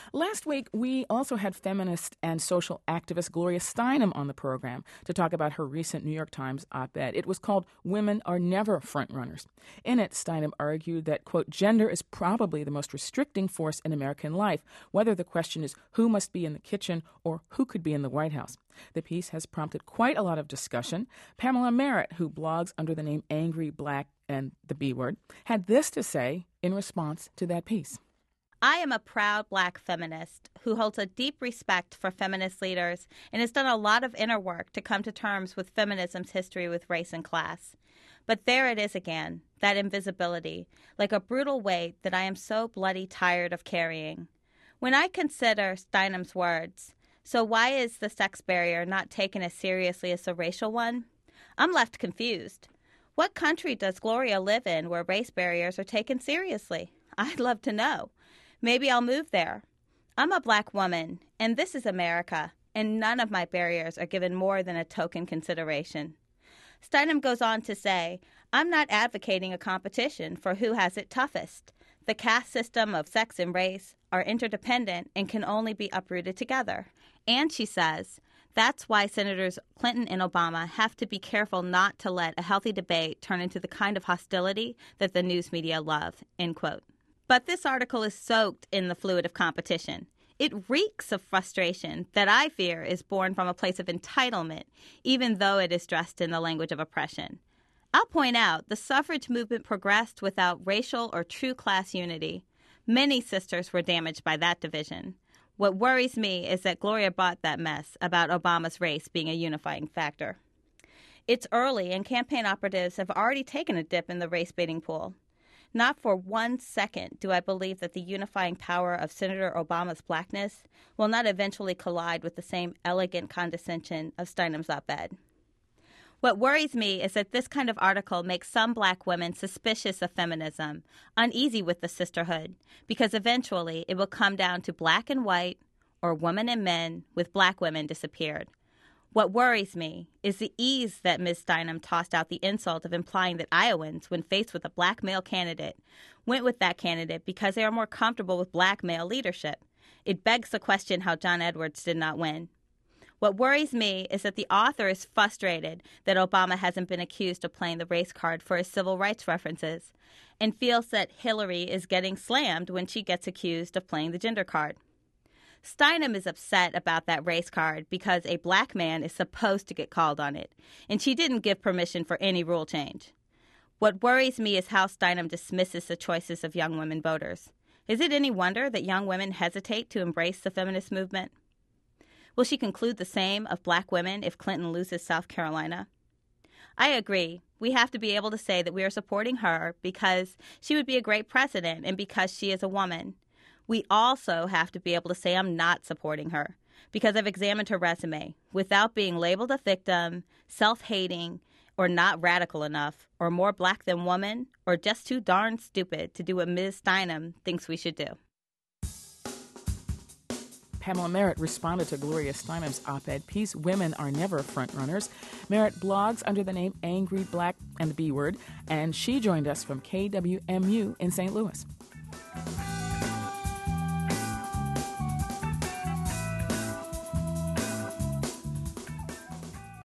Last week, we also had feminist and social activist Gloria Steinem on the program to talk about her recent New York Times op-ed. It was called Women Are Never Frontrunners. In it, Steinem argued that, quote, gender is probably the most restricting force in American life, whether the question is who must be in the kitchen or who could be in the White House. The piece has prompted quite a lot of discussion. Pamela Merritt, who blogs under the name Angry Black and the B Word, had this to say in response to that piece. I am a proud Black feminist who holds a deep respect for feminist leaders and has done a lot of inner work to come to terms with feminism's history with race and class. But there it is again, that invisibility, like a brutal weight that I am so bloody tired of carrying. When I consider Steinem's words, so why is the sex barrier not taken as seriously as a racial one? I'm left confused. What country does Gloria live in where race barriers are taken seriously? I'd love to know. Maybe I'll move there. I'm a Black woman, and this is America, and none of my barriers are given more than a token consideration. Steinem goes on to say, I'm not advocating a competition for who has it toughest. The caste system of sex and race are interdependent and can only be uprooted together. And she says, that's why Senators Clinton and Obama have to be careful not to let a healthy debate turn into the kind of hostility that the news media love, end quote. But this article is soaked in the fluid of competition. It reeks of frustration that I fear is born from a place of entitlement, even though it is dressed in the language of oppression. I'll point out the suffrage movement progressed without racial or true class unity. Many sisters were damaged by that division. What worries me is that Gloria bought that mess about Obama's race being a unifying factor. It's early, and campaign operatives have already taken a dip in the race-baiting pool. Not for 1 second do I believe that the unifying power of Senator Obama's blackness will not eventually collide with the same elegant condescension of Steinem's op-ed. What worries me is that this kind of article makes some Black women suspicious of feminism, uneasy with the sisterhood, because eventually it will come down to black and white, or women and men, with Black women disappeared. What worries me is the ease that Ms. Steinem tossed out the insult of implying that Iowans, when faced with a Black male candidate, went with that candidate because they are more comfortable with Black male leadership. It begs the question how John Edwards did not win. What worries me is that the author is frustrated that Obama hasn't been accused of playing the race card for his civil rights references, and feels that Hillary is getting slammed when she gets accused of playing the gender card. Steinem is upset about that race card because a Black man is supposed to get called on it, and she didn't give permission for any rule change. What worries me is how Steinem dismisses the choices of young women voters. Is it any wonder that young women hesitate to embrace the feminist movement? Will she conclude the same of Black women if Clinton loses South Carolina? I agree. We have to be able to say that we are supporting her because she would be a great president and because she is a woman. We also have to be able to say I'm not supporting her because I've examined her resume without being labeled a victim, self-hating, or not radical enough, or more Black than woman, or just too darn stupid to do what Ms. Steinem thinks we should do. Pamela Merritt responded to Gloria Steinem's op-ed piece, Women Are Never Frontrunners. Merritt blogs under the name Angry Black and the B Word, and she joined us from KWMU in St. Louis.